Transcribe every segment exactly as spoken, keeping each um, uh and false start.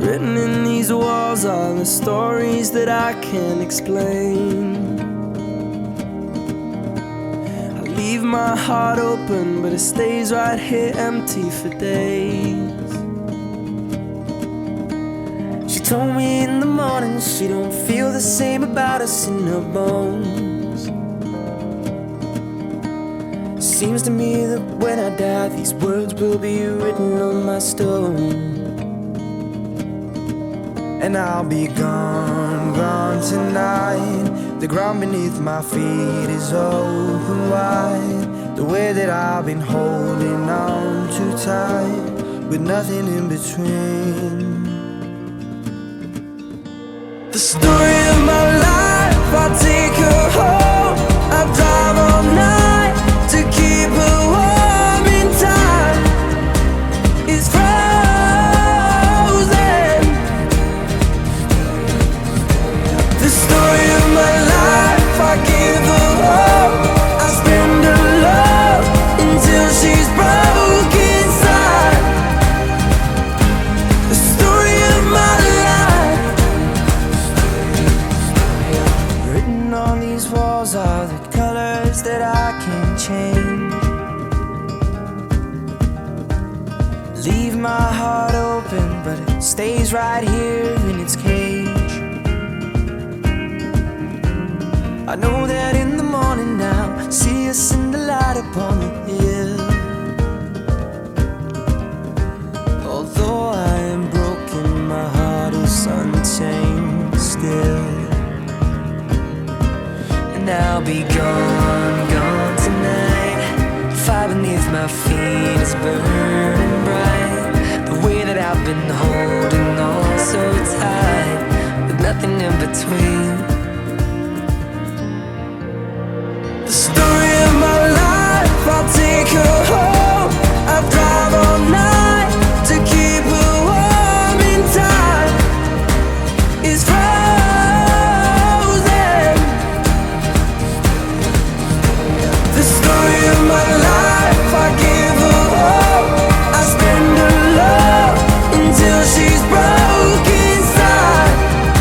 Written in these walls are the stories that I can't explain. I leave my heart open, but it stays right here empty for days. She told me in the morning she don't feel the same about us in her bones. Seems to me that when I die, these words will be written on my stone. And I'll be gone, gone tonight. The ground beneath my feet is open wide. The way that I've been holding on too tight, with nothing in between. The story of my life, I take her home. I drive all night to keep her warm in time. It's frozen. The story of my life, I give her all. I spend her love until she's broke inside. The story of my life. Written on these walls are the colors that I can't change. Leave my heart open, but it stays right here in its cage. I know that in the morning now, see us in the light upon the hill. Although I am broken, my heart is unchained still. And I'll be gone, gone tonight. Fire beneath my feet is burning bright. The way that I've been holding on so tight, with nothing in between. The story of my life, I'll take her home. I drive all night to keep her warm in time. It's frozen. The story of my life, I give her all. I spend her love until she's broke inside.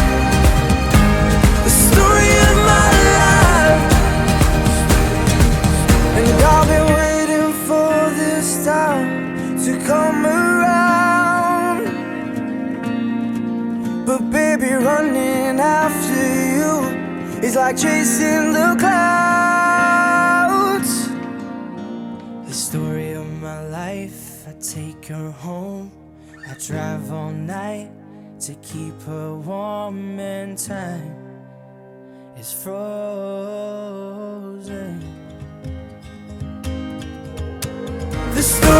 The story of my life. And I've been waiting for this time to come around. But baby, running after you is like chasing the clouds. The story of my life, I take her home. I drive all night to keep her warm, and time is frozen. The story